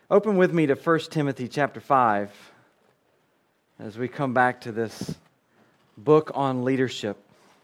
Open with me to 1 Timothy chapter 5 as we come back to this book on leadership.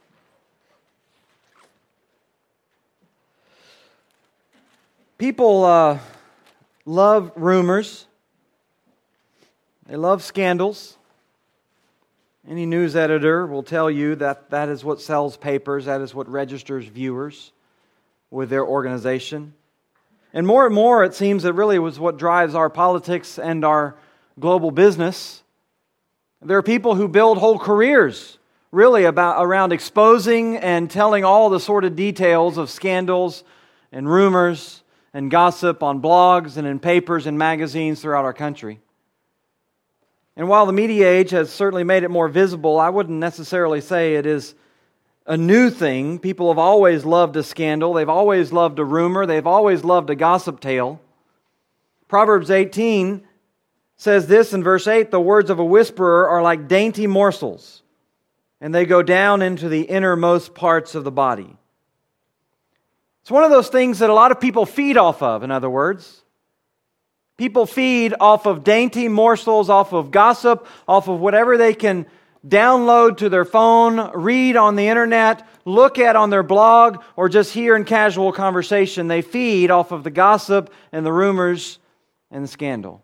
People love rumors. They love scandals. Any news editor will tell you that that is what sells papers, that is what registers viewers with their organization. And more, it seems that really was what drives our politics and our global business. There are people who build whole careers really around exposing and telling all the sordid details of scandals and rumors and gossip on blogs and in papers and magazines throughout our country. And while the media age has certainly made it more visible, I wouldn't necessarily say it is a new thing. People have always loved a scandal. They've always loved a rumor. They've always loved a gossip tale. Proverbs 18 says this in verse 8, "The words of a whisperer are like dainty morsels, and they go down into the innermost parts of the body." It's one of those things that a lot of people feed off of, in other words. People feed off of dainty morsels, off of gossip, off of whatever they can download to their phone, read on the internet, look at on their blog, or just hear in casual conversation. They feed off of the gossip and the rumors and the scandal.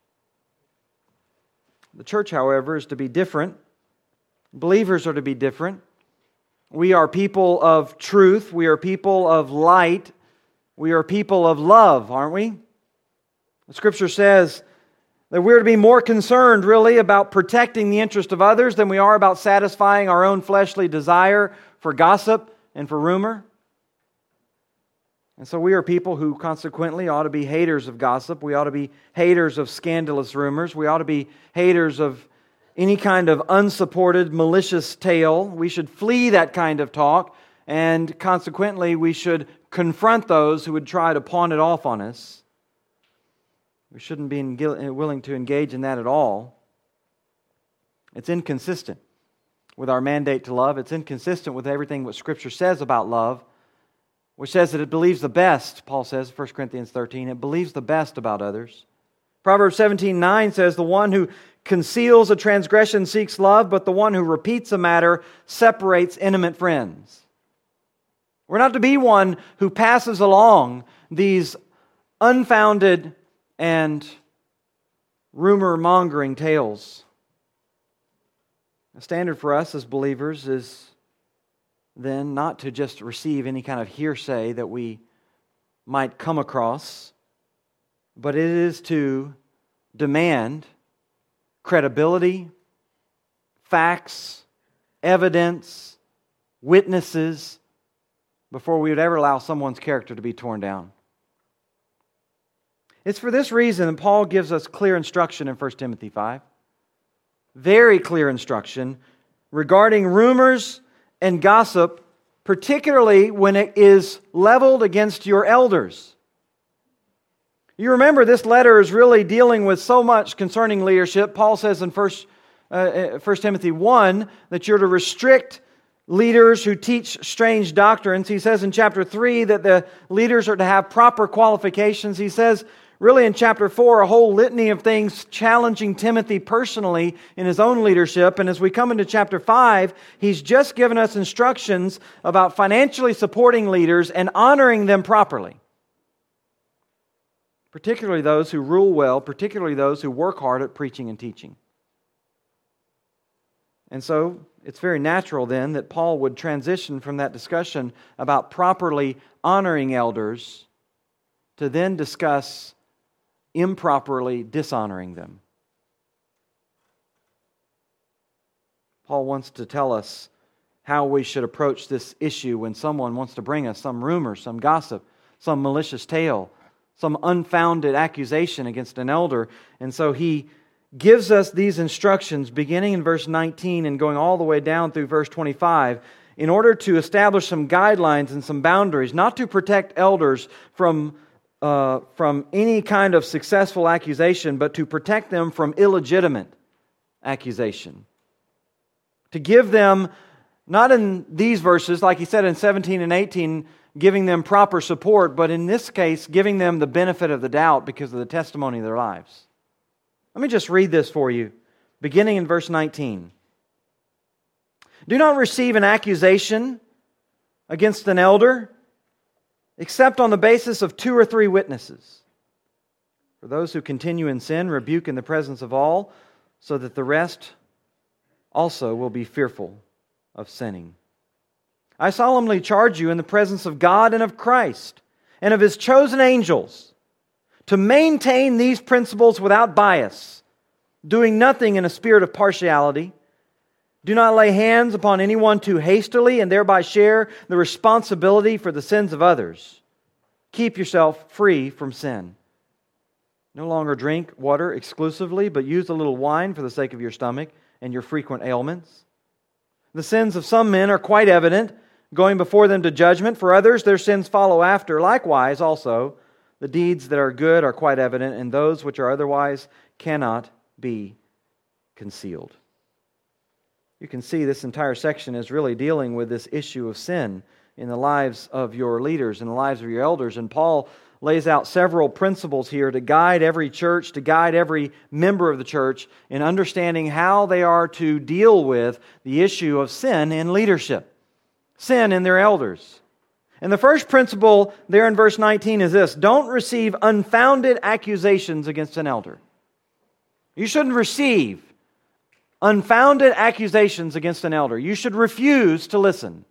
The church, however, is to be different. Believers are to be different. We are people of truth. We are people of light. We are people of love, aren't we? The Scripture says that we're to be more concerned, really, about protecting the interest of others than we are about satisfying our own fleshly desire for gossip and for rumor. And so we are people who consequently ought to be haters of gossip. We ought to be haters of scandalous rumors. We ought to be haters of any kind of unsupported, malicious tale. We should flee that kind of talk, and consequently we should confront those who would try to pawn it off on us. We shouldn't be willing to engage in that at all. It's inconsistent with our mandate to love. It's inconsistent with everything what Scripture says about love, which says that it believes the best, Paul says, 1 Corinthians 13, it believes the best about others. Proverbs 17:9 says, "The one who conceals a transgression seeks love, but the one who repeats a matter separates intimate friends." We're not to be one who passes along these unfounded and rumor-mongering tales. The standard for us as believers is then not to just receive any kind of hearsay that we might come across, but it is to demand credibility, facts, evidence, witnesses before we would ever allow someone's character to be torn down. It's for this reason that Paul gives us clear instruction in 1 Timothy 5. Very clear instruction regarding rumors and gossip, particularly when it is leveled against your elders. You remember this letter is really dealing with so much concerning leadership. Paul says in 1 Timothy 1 that you're to restrict leaders who teach strange doctrines. He says in chapter 3 that the leaders are to have proper qualifications. He says really in chapter 4 a whole litany of things challenging Timothy personally in his own leadership. And as we come into chapter 5, he's just given us instructions about financially supporting leaders and honoring them properly. Particularly those who rule well, particularly those who work hard at preaching and teaching. And so it's very natural then that Paul would transition from that discussion about properly honoring elders to then discuss improperly dishonoring them. Paul wants to tell us how we should approach this issue when someone wants to bring us some rumor, some gossip, some malicious tale, some unfounded accusation against an elder. And so he gives us these instructions beginning in verse 19 and going all the way down through verse 25 in order to establish some guidelines and some boundaries, not to protect elders from any kind of successful accusation, but to protect them from illegitimate accusation. To give them Not in these verses, like he said in 17 and 18, giving them proper support, but in this case, giving them the benefit of the doubt because of the testimony of their lives. Let me just read this for you, beginning in verse 19. Do not receive an accusation against an elder, except on the basis of 2 or 3 witnesses. For those who continue in sin, rebuke in the presence of all, so that the rest also will be fearful of sinning. I solemnly charge you in the presence of God and of Christ and of His chosen angels to maintain these principles without bias, doing nothing in a spirit of partiality. Do not lay hands upon anyone too hastily and thereby share the responsibility for the sins of others. Keep yourself free from sin. No longer drink water exclusively, but use a little wine for the sake of your stomach and your frequent ailments. The sins of some men are quite evident, going before them to judgment. For others, their sins follow after. Likewise, also, the deeds that are good are quite evident, and those which are otherwise cannot be concealed. You can see this entire section is really dealing with this issue of sin in the lives of your leaders, in the lives of your elders. And Paul lays out several principles here to guide every church, to guide every member of the church in understanding how they are to deal with the issue of sin in leadership, sin in their elders. And the first principle there in verse 19 is this: don't receive unfounded accusations against an elder. You shouldn't receive unfounded accusations against an elder. You should refuse to listen.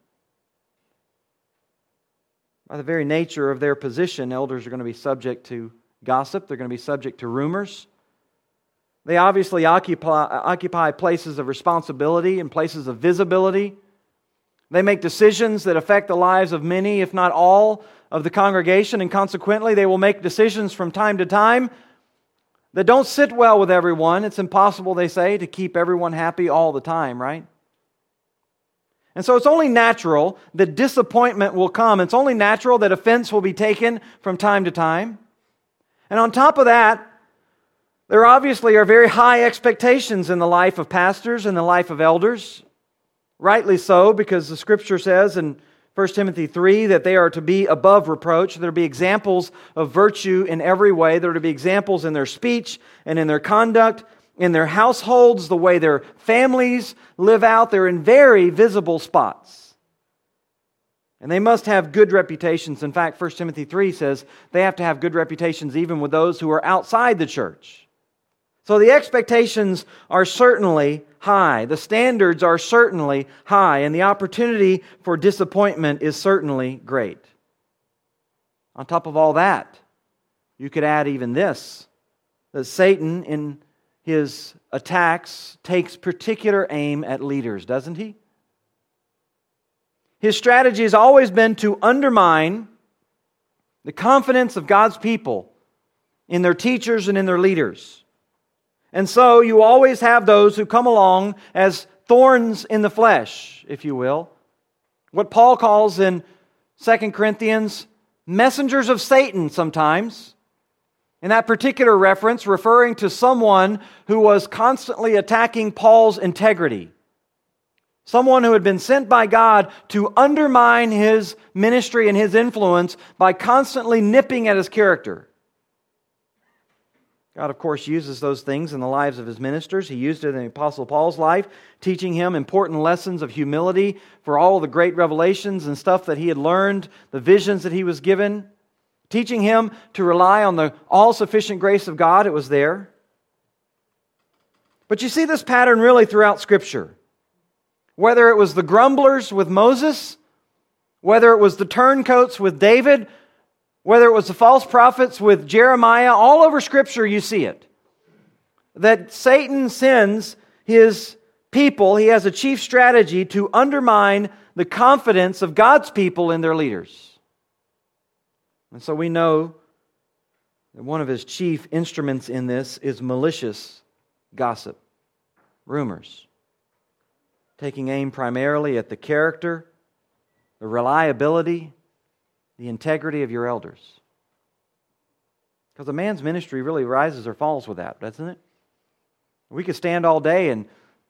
By the very nature of their position, elders are going to be subject to gossip. They're going to be subject to rumors. They obviously occupy places of responsibility and places of visibility. They make decisions that affect the lives of many, if not all, of the congregation, and consequently, they will make decisions from time to time that don't sit well with everyone. It's impossible, they say, to keep everyone happy all the time, right? And so it's only natural that disappointment will come. It's only natural that offense will be taken from time to time. And on top of that, there obviously are very high expectations in the life of pastors and the life of elders. Rightly so, because the Scripture says in 1 Timothy 3 that they are to be above reproach. There are to be examples of virtue in every way. There are to be examples in their speech and in their conduct, in their households, the way their families live out. They're in very visible spots. And they must have good reputations. In fact, 1 Timothy 3 says they have to have good reputations even with those who are outside the church. So the expectations are certainly high. The standards are certainly high. And the opportunity for disappointment is certainly great. On top of all that, you could add even this, that Satan in his attacks takes particular aim at leaders, doesn't he? His strategy has always been to undermine the confidence of God's people in their teachers and in their leaders. And so you always have those who come along as thorns in the flesh, if you will. What Paul calls in 2 Corinthians, messengers of Satan sometimes. In that particular reference, referring to someone who was constantly attacking Paul's integrity. Someone who had been sent by God to undermine his ministry and his influence by constantly nipping at his character. God, of course, uses those things in the lives of His ministers. He used it in the Apostle Paul's life, teaching him important lessons of humility for all the great revelations and stuff that he had learned, the visions that he was given. Teaching him to rely on the all-sufficient grace of God. It was there. But you see this pattern really throughout Scripture. Whether it was the grumblers with Moses, whether it was the turncoats with David, whether it was the false prophets with Jeremiah, all over Scripture you see it. That Satan sends his people, he has a chief strategy to undermine the confidence of God's people in their leaders. And so we know that one of his chief instruments in this is malicious gossip, rumors, taking aim primarily at the character, the reliability, the integrity of your elders. Because a man's ministry really rises or falls with that, doesn't it? We could stand all day and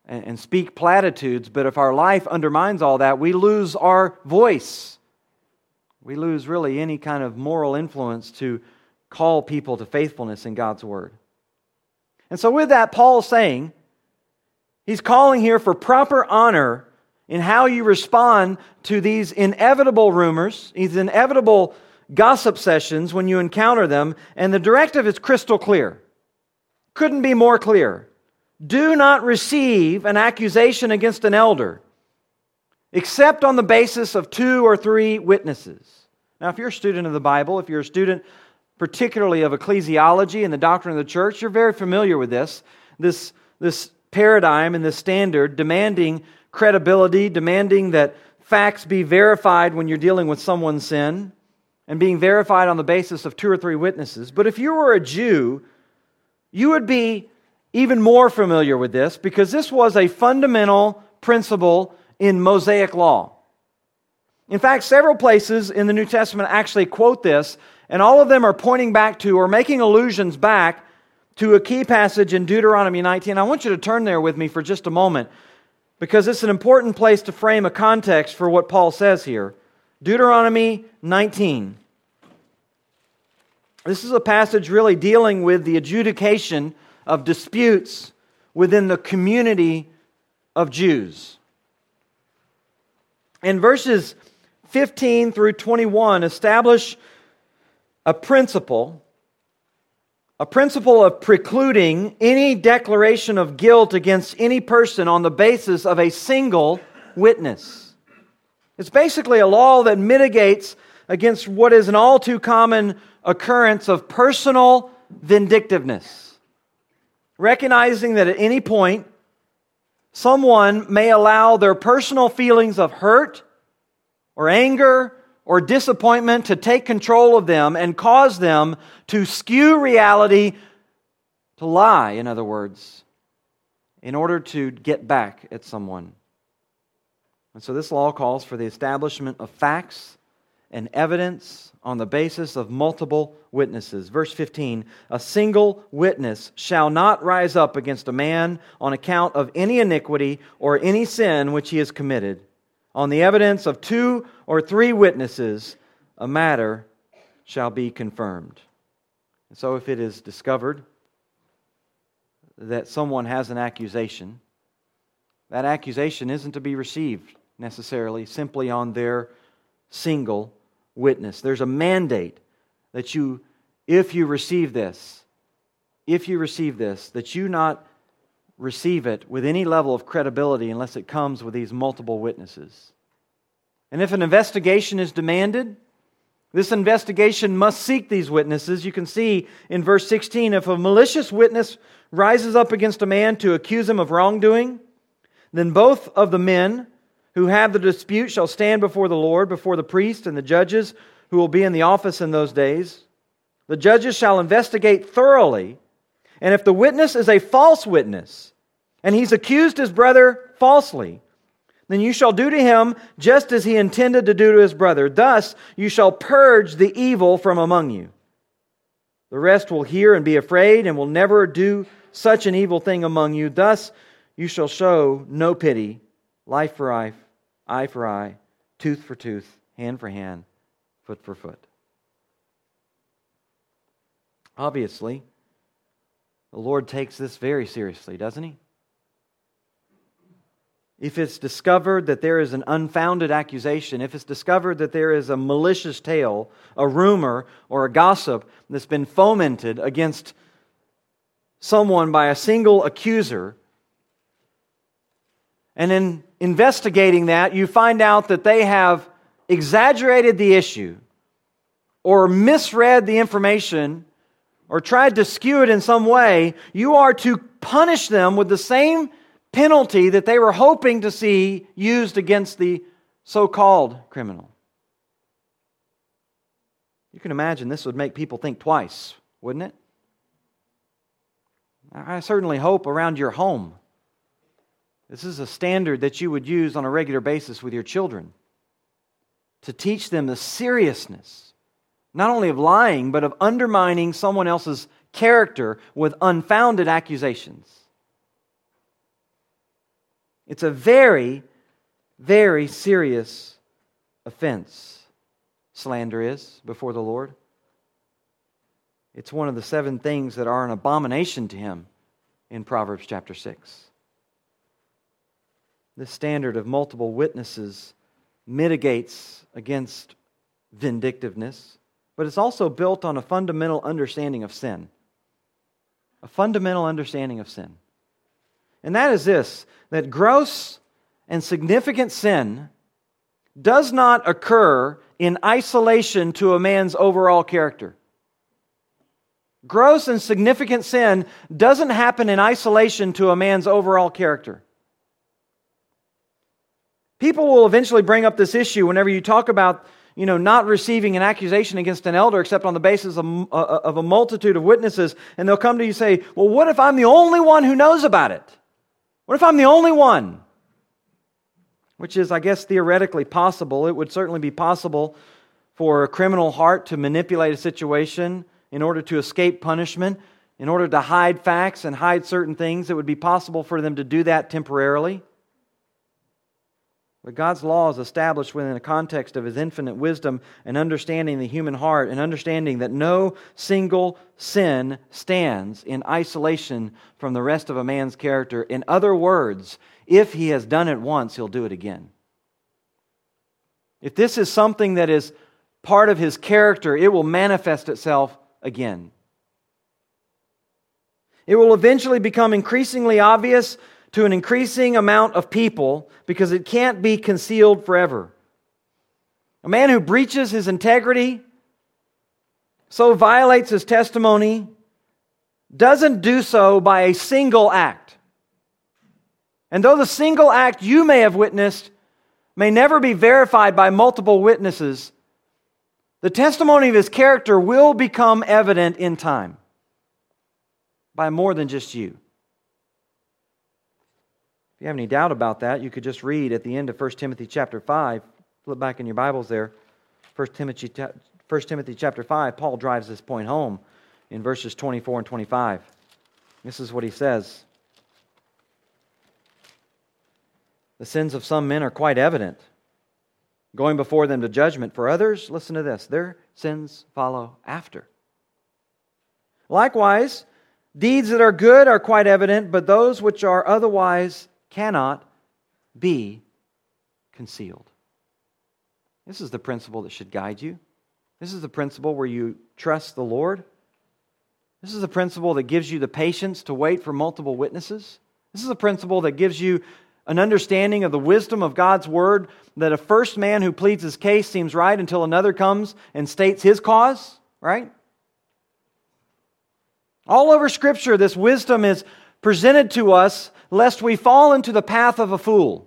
and speak platitudes, but if our life undermines all that, we lose our voice. We lose really any kind of moral influence to call people to faithfulness in God's Word. And so with that, Paul's saying, he's calling here for proper honor in how you respond to these inevitable rumors, these inevitable gossip sessions when you encounter them, and the directive is crystal clear. Couldn't be more clear. Do not receive an accusation against an elder, except on the basis of 2 or 3 witnesses. Now, if you're a student of the Bible, if you're a student particularly of ecclesiology and the doctrine of the church, you're very familiar with this paradigm and this standard demanding credibility, demanding that facts be verified when you're dealing with someone's sin, and being verified on the basis of 2 or 3 witnesses. But if you were a Jew, you would be even more familiar with this, because this was a fundamental principle in Mosaic law. In fact, several places in the New Testament actually quote this, and all of them are pointing back to or making allusions back to a key passage in Deuteronomy 19. I want you to turn there with me for just a moment, because it's an important place to frame a context for what Paul says here. Deuteronomy 19. This is a passage really dealing with the adjudication of disputes within the community of Jews. And verses 15 through 21 establish a principle of precluding any declaration of guilt against any person on the basis of a single witness. It's basically a law that mitigates against what is an all too common occurrence of personal vindictiveness. Recognizing that at any point, someone may allow their personal feelings of hurt or anger or disappointment to take control of them and cause them to skew reality, to lie, in other words, in order to get back at someone. And so this law calls for the establishment of facts and evidence on the basis of multiple witnesses. Verse 15, a single witness shall not rise up against a man on account of any iniquity or any sin which he has committed. On the evidence of 2 or 3 witnesses, a matter shall be confirmed. And so if it is discovered that someone has an accusation, that accusation isn't to be received necessarily simply on their single witness. There's a mandate that if you receive this, that you not receive it with any level of credibility unless it comes with these multiple witnesses. And if an investigation is demanded, this investigation must seek these witnesses. You can see in verse 16, if a malicious witness rises up against a man to accuse him of wrongdoing, then both of the men who have the dispute shall stand before the Lord, before the priest and the judges who will be in the office in those days. The judges shall investigate thoroughly, and if the witness is a false witness, and he's accused his brother falsely, then you shall do to him just as he intended to do to his brother. Thus you shall purge the evil from among you. The rest will hear and be afraid, and will never do such an evil thing among you. Thus you shall show no pity, life for life, eye for eye, tooth for tooth, hand for hand, foot for foot. Obviously, the Lord takes this very seriously, doesn't He? If it's discovered that there is an unfounded accusation, if it's discovered that there is a malicious tale, a rumor, or a gossip that's been fomented against someone by a single accuser, and in investigating that, you find out that they have exaggerated the issue, or misread the information, or tried to skew it in some way, you are to punish them with the same penalty that they were hoping to see used against the so-called criminal. You can imagine this would make people think twice, wouldn't it? I certainly hope around your home, this is a standard that you would use on a regular basis with your children, to teach them the seriousness, not only of lying, but of undermining someone else's character with unfounded accusations. It's a very, very serious offense. Slander is before the Lord. It's one of the 7 things that are an abomination to Him in Proverbs chapter 6. This standard of multiple witnesses mitigates against vindictiveness, but it's also built on a fundamental understanding of sin. A fundamental understanding of sin. And that is this, that gross and significant sin does not occur in isolation to a man's overall character. Gross and significant sin doesn't happen in isolation to a man's overall character. People will eventually bring up this issue whenever you talk about, not receiving an accusation against an elder except on the basis of a multitude of witnesses. And they'll come to you and say, well, what if I'm the only one who knows about it? What if I'm the only one? Which is, I guess, theoretically possible. It would certainly be possible for a criminal heart to manipulate a situation in order to escape punishment, in order to hide facts and hide certain things. It would be possible for them to do that temporarily. But God's law is established within the context of His infinite wisdom and understanding the human heart and understanding that no single sin stands in isolation from the rest of a man's character. In other words, if he has done it once, he'll do it again. If this is something that is part of his character, it will manifest itself again. It will eventually become increasingly obvious to an increasing amount of people because it can't be concealed forever. A man who breaches his integrity, so violates his testimony, doesn't do so by a single act. And though the single act you may have witnessed may never be verified by multiple witnesses, the testimony of his character will become evident in time by more than just you. If you have any doubt about that, you could just read at the end of 1 Timothy chapter 5. Flip back in your Bibles there. 1 Timothy chapter 5, Paul drives this point home in verses 24 and 25. This is what he says. The sins of some men are quite evident, going before them to judgment. For others, listen to this, their sins follow after. Likewise, deeds that are good are quite evident, but those which are otherwise cannot be concealed. This is the principle that should guide you. This is the principle where you trust the Lord. This is the principle that gives you the patience to wait for multiple witnesses. This is a principle that gives you an understanding of the wisdom of God's Word, that a first man who pleads his case seems right until another comes and states his cause, right? All over Scripture, this wisdom is presented to us lest we fall into the path of a fool.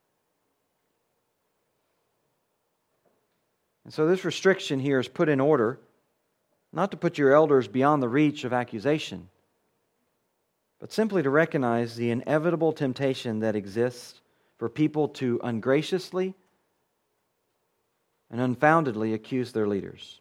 And so this restriction here is put in order, not to put your elders beyond the reach of accusation, but simply to recognize the inevitable temptation that exists for people to ungraciously and unfoundedly accuse their leaders.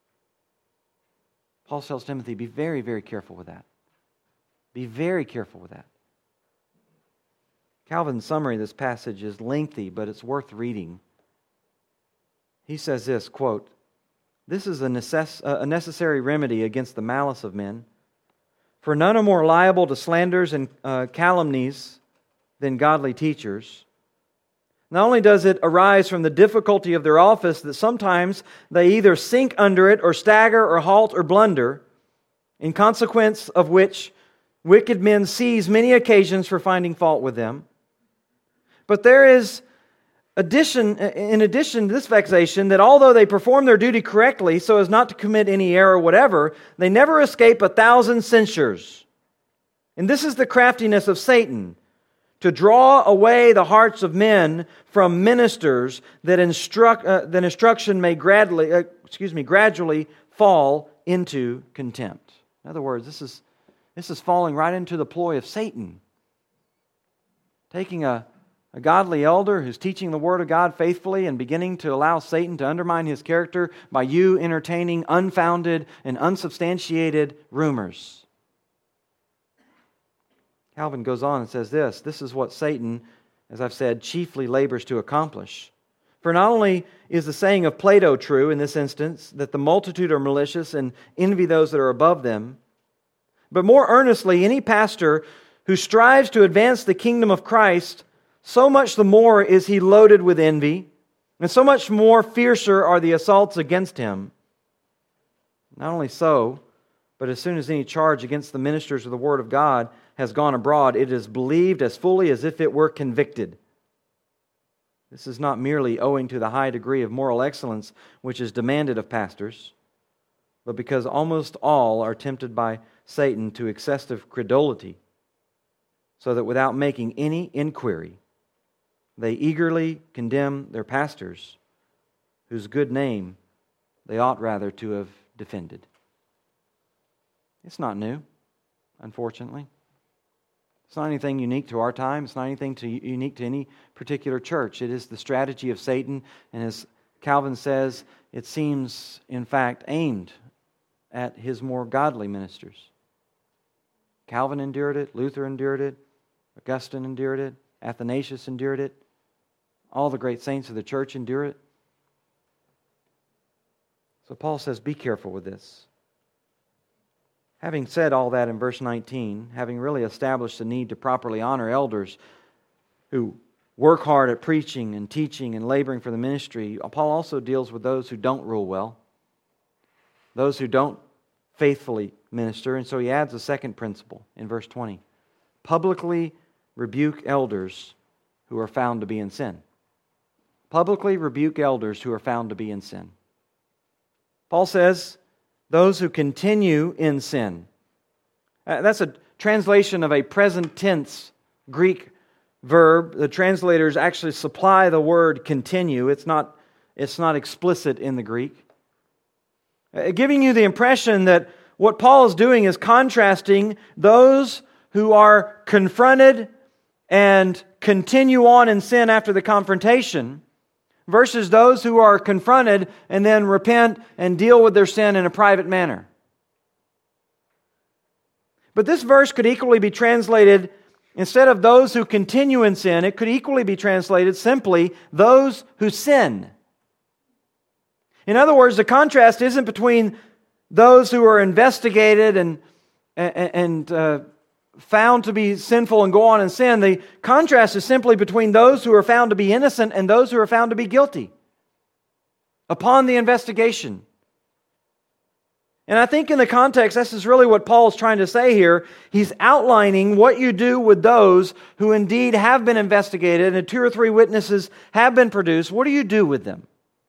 Paul tells Timothy, be very, very careful with that. Be very careful with that. Calvin's summary of this passage is lengthy, but it's worth reading. He says this, quote, "This is a necessary remedy against the malice of men, for none are more liable to slanders and calumnies than godly teachers. Not only does it arise from the difficulty of their office that sometimes they either sink under it or stagger or halt or blunder, in consequence of which wicked men seize many occasions for finding fault with them. But there is in addition to this vexation, that although they perform their duty correctly so as not to commit any error whatever, they never escape 1,000 censures. And this is the craftiness of Satan, to draw away the hearts of men from ministers that instruction may gradually fall into contempt." In other words, this is falling right into the ploy of Satan. Taking a godly elder who's teaching the Word of God faithfully and beginning to allow Satan to undermine his character by you entertaining unfounded and unsubstantiated rumors. Calvin goes on and says this is what Satan as I've said, chiefly labors to accomplish. For not only is the saying of Plato true in this instance, that the multitude are malicious and envy those that are above them, but more earnestly, any pastor who strives to advance the kingdom of Christ, so much the more is he loaded with envy, and so much more fiercer are the assaults against him. Not only so, but as soon as any charge against the ministers of the Word of God has gone abroad, it is believed as fully as if it were convicted. This is not merely owing to the high degree of moral excellence which is demanded of pastors, but because almost all are tempted by Satan to excessive credulity, so that without making any inquiry, they eagerly condemn their pastors, whose good name they ought rather to have defended. It's not new, unfortunately. It's not anything unique to our time. It's not anything unique to any particular church. It is the strategy of Satan, and as Calvin says, it seems, in fact, aimed at his more godly ministers. Calvin endured it, Luther endured it, Augustine endured it, Athanasius endured it, all the great saints of the church endure it. So Paul says, be careful with this. Having said all that in verse 19, having really established the need to properly honor elders who work hard at preaching and teaching and laboring for the ministry, Paul also deals with those who don't rule well, those who don't faithfully minister. And so he adds a second principle in verse 20. Publicly rebuke elders who are found to be in sin. Publicly rebuke elders who are found to be in sin. Paul says, those who continue in sin. That's a translation of a present tense Greek verb. The translators actually supply the word continue. It's not explicit in the Greek. Giving you the impression that what Paul is doing is contrasting those who are confronted and continue on in sin after the confrontation versus those who are confronted and then repent and deal with their sin in a private manner. But this verse could equally be translated, instead of those who continue in sin, it could equally be translated simply those who sin. In other words, the contrast isn't between those who are investigated and found to be sinful and go on in sin. The contrast is simply between those who are found to be innocent and those who are found to be guilty upon the investigation. And I think in the context, this is really what Paul is trying to say here. He's outlining what you do with those who indeed have been investigated and 2 or 3 witnesses have been produced. What do you do with them?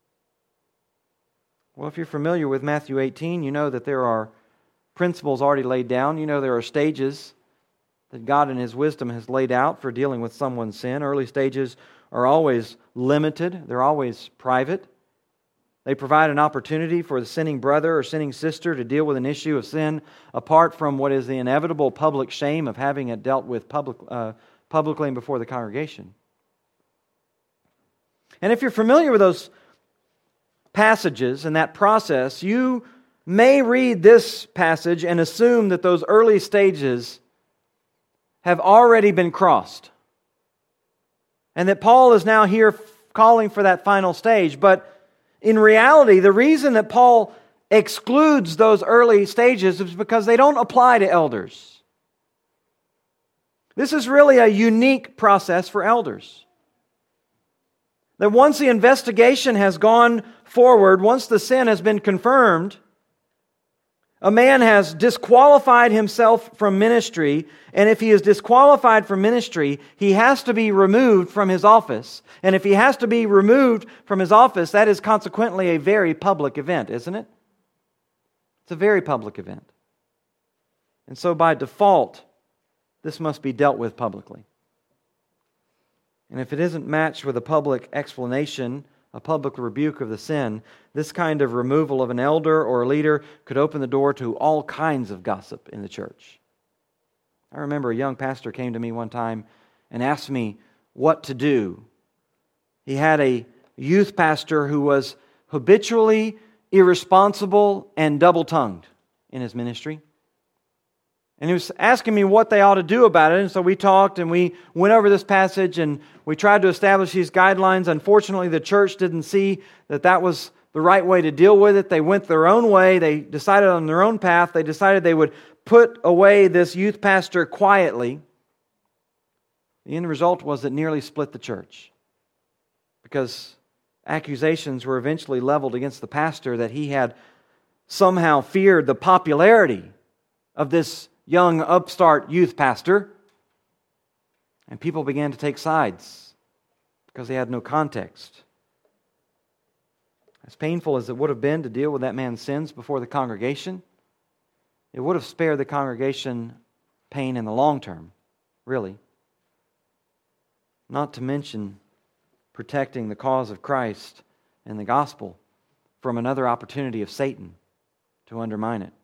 Well, if you're familiar with Matthew 18, you know that there are principles already laid down. You know there are stages that God in His wisdom has laid out for dealing with someone's sin. Early stages are always limited. They're always private. They provide an opportunity for the sinning brother or sinning sister to deal with an issue of sin apart from what is the inevitable public shame of having it dealt with publicly and before the congregation. And if you're familiar with those passages and that process, you may read this passage and assume that those early stages have already been crossed. And that Paul is now here calling for that final stage. But in reality, the reason that Paul excludes those early stages is because they don't apply to elders. This is really a unique process for elders. That once the investigation has gone forward, once the sin has been confirmed, a man has disqualified himself from ministry, and if he is disqualified from ministry, he has to be removed from his office. And if he has to be removed from his office, that is consequently a very public event, isn't it? It's a very public event. And so by default, this must be dealt with publicly. And if it isn't matched with a public explanation, a public rebuke of the sin, this kind of removal of an elder or a leader could open the door to all kinds of gossip in the church. I remember a young pastor came to me one time and asked me what to do. He had a youth pastor who was habitually irresponsible and double-tongued in his ministry. And he was asking me what they ought to do about it. And so we talked and we went over this passage and we tried to establish these guidelines. Unfortunately, the church didn't see that that was the right way to deal with it. They went their own way. They decided on their own path. They decided they would put away this youth pastor quietly. The end result was it nearly split the church, because accusations were eventually leveled against the pastor that he had somehow feared the popularity of this young upstart youth pastor. And people began to take sides because they had no context. As painful as it would have been to deal with that man's sins before the congregation, it would have spared the congregation pain in the long term, really. Not to mention protecting the cause of Christ and the gospel from another opportunity of Satan to undermine it.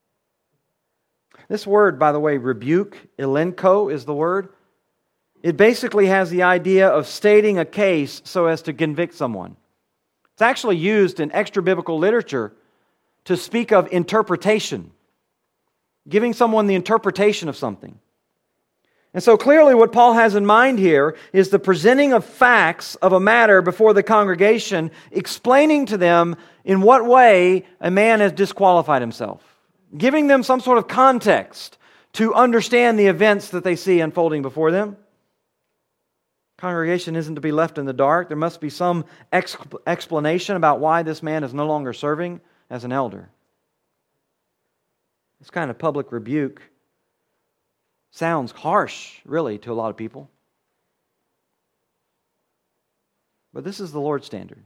This word, by the way, rebuke, elenko is the word. It basically has the idea of stating a case so as to convict someone. It's actually used in extra-biblical literature to speak of interpretation, giving someone the interpretation of something. And so clearly what Paul has in mind here is the presenting of facts of a matter before the congregation, explaining to them in what way a man has disqualified himself, giving them some sort of context to understand the events that they see unfolding before them. Congregation isn't to be left in the dark. There must be some explanation about why this man is no longer serving as an elder. This kind of public rebuke sounds harsh, really, to a lot of people. But this is the Lord's standard.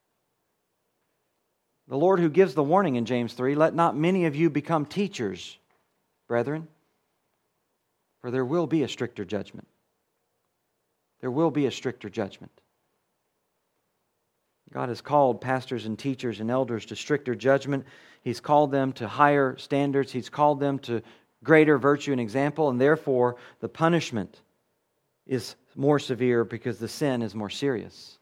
The Lord who gives the warning in James 3, "Let not many of you become teachers, brethren, for there will be a stricter judgment." There will be a stricter judgment. God has called pastors and teachers and elders to stricter judgment. He's called them to higher standards. He's called them to greater virtue and example, and therefore the punishment is more severe because the sin is more serious.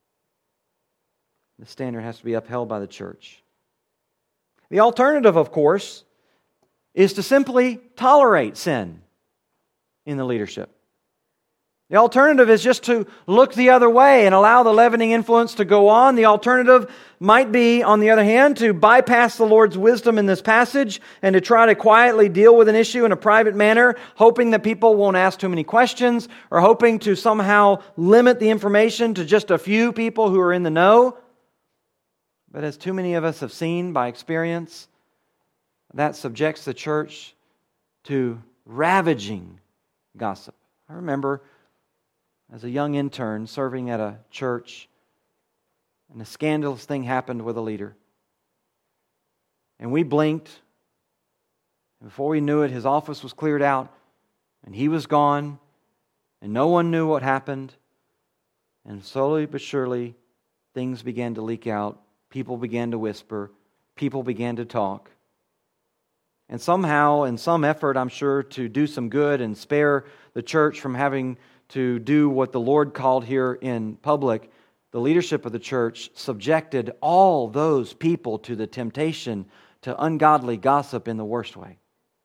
The standard has to be upheld by the church. The alternative, of course, is to simply tolerate sin in the leadership. The alternative is just to look the other way and allow the leavening influence to go on. The alternative might be, on the other hand, to bypass the Lord's wisdom in this passage and to try to quietly deal with an issue in a private manner, hoping that people won't ask too many questions, or hoping to somehow limit the information to just a few people who are in the know. But as too many of us have seen by experience, that subjects the church to ravaging gossip. I remember as a young intern serving at a church, and a scandalous thing happened with a leader. And we blinked, and before we knew it, his office was cleared out, and he was gone, and no one knew what happened. And slowly but surely, things began to leak out. People began to whisper. People began to talk. And somehow, in some effort, I'm sure, to do some good and spare the church from having to do what the Lord called here in public, the leadership of the church subjected all those people to the temptation to ungodly gossip in the worst way.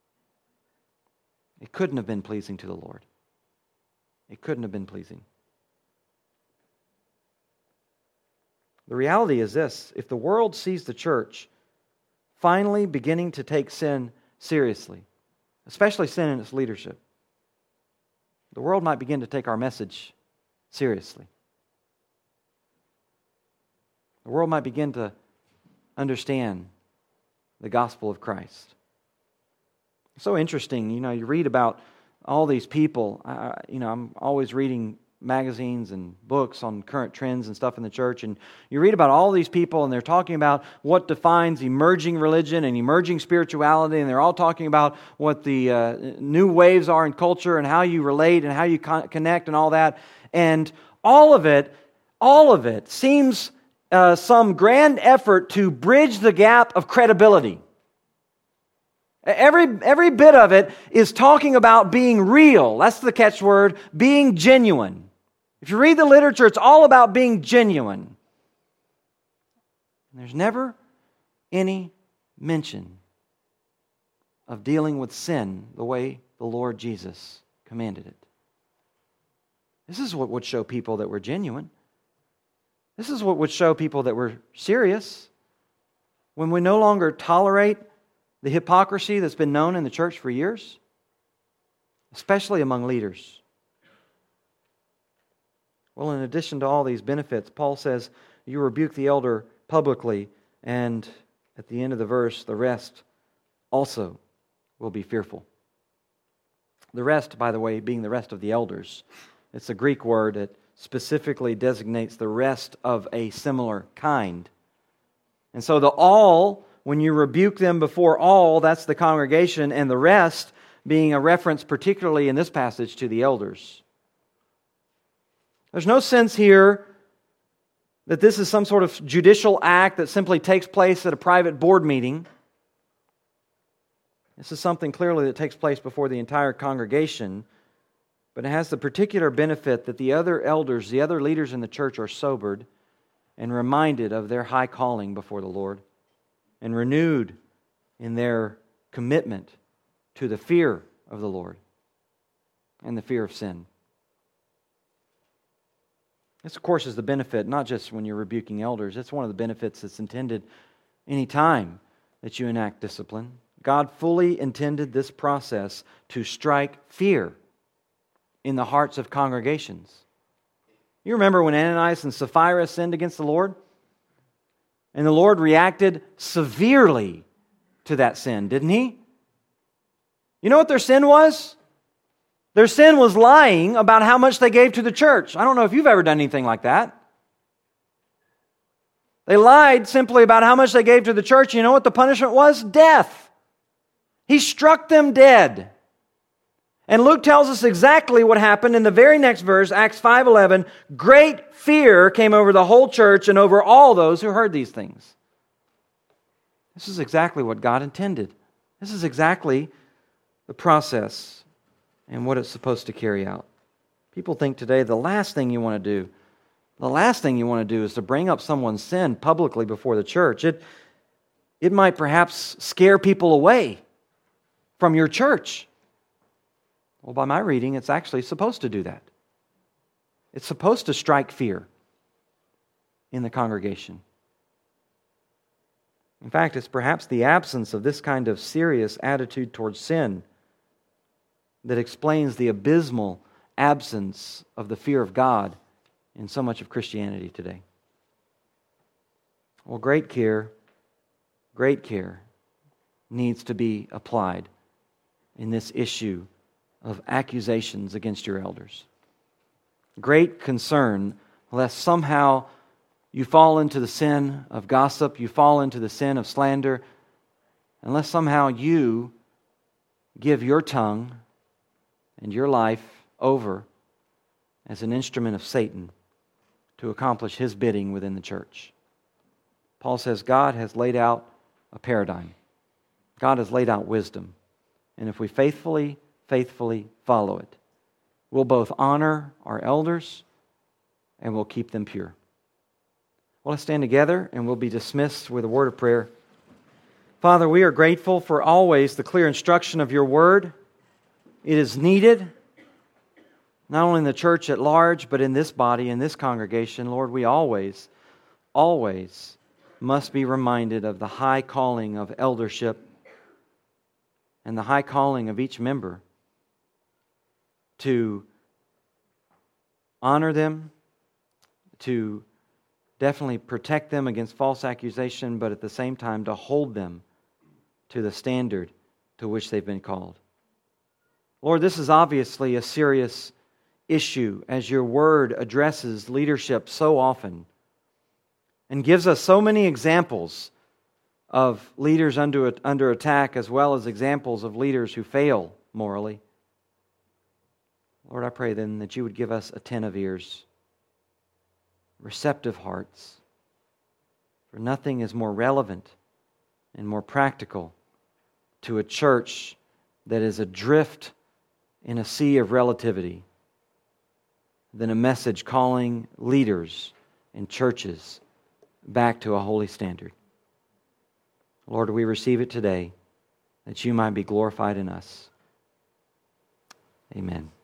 It couldn't have been pleasing to the Lord. It couldn't have been pleasing. The reality is this: if the world sees the church finally beginning to take sin seriously, especially sin in its leadership, the world might begin to take our message seriously. The world might begin to understand the gospel of Christ. It's so interesting, you read about all these people. I'm always reading magazines and books on current trends and stuff in the church, and you read about all these people, and they're talking about what defines emerging religion and emerging spirituality, and they're all talking about what the new waves are in culture and how you relate and how you connect and all that. And all of it seems some grand effort to bridge the gap of credibility. Every bit of it is talking about being real. That's the catchword, being genuine. If you read the literature, it's all about being genuine. There's never any mention of dealing with sin the way the Lord Jesus commanded it. This is what would show people that we're genuine. This is what would show people that we're serious. When we no longer tolerate the hypocrisy that's been known in the church for years, especially among leaders. Well, in addition to all these benefits, Paul says, you rebuke the elder publicly, and at the end of the verse, the rest also will be fearful. The rest, by the way, being the rest of the elders. It's a Greek word that specifically designates the rest of a similar kind. And so the all, when you rebuke them before all, that's the congregation, and the rest being a reference particularly in this passage to the elders. There's no sense here that this is some sort of judicial act that simply takes place at a private board meeting. This is something clearly that takes place before the entire congregation, but it has the particular benefit that the other elders, the other leaders in the church are sobered and reminded of their high calling before the Lord and renewed in their commitment to the fear of the Lord and the fear of sin. This, of course, is the benefit, not just when you're rebuking elders. It's one of the benefits that's intended any time that you enact discipline. God fully intended this process to strike fear in the hearts of congregations. You remember when Ananias and Sapphira sinned against the Lord? And the Lord reacted severely to that sin, didn't He? You know what their sin was? Their sin was lying about how much they gave to the church. I don't know if you've ever done anything like that. They lied simply about how much they gave to the church. You know what the punishment was? Death. He struck them dead. And Luke tells us exactly what happened in the very next verse, Acts 5:11. Great fear came over the whole church and over all those who heard these things. This is exactly what God intended. This is exactly the process and what it's supposed to carry out. People think today the last thing you want to do is to bring up someone's sin publicly before the church. It might perhaps scare people away from your church. Well, by my reading, it's actually supposed to do that. It's supposed to strike fear in the congregation. In fact, it's perhaps the absence of this kind of serious attitude towards sin that explains the abysmal absence of the fear of God in so much of Christianity today. Well, great care needs to be applied in this issue of accusations against your elders. Great concern lest somehow you fall into the sin of gossip, you fall into the sin of slander, unless somehow you give your tongue and your life over as an instrument of Satan to accomplish his bidding within the church. Paul says God has laid out a paradigm. God has laid out wisdom. And if we faithfully follow it, we'll both honor our elders and we'll keep them pure. Well, let's stand together and we'll be dismissed with a word of prayer. Father, we are grateful for always the clear instruction of your word. It is needed, not only in the church at large, but in this body, in this congregation. Lord, we always must be reminded of the high calling of eldership and the high calling of each member to honor them, to definitely protect them against false accusation, but at the same time to hold them to the standard to which they've been called. Lord, this is obviously a serious issue as your word addresses leadership so often and gives us so many examples of leaders under attack as well as examples of leaders who fail morally. Lord, I pray then that you would give us attentive ears, receptive hearts, for nothing is more relevant and more practical to a church that is adrift in a sea of relativity than a message calling leaders and churches back to a holy standard. Lord, we receive it today that you might be glorified in us. Amen.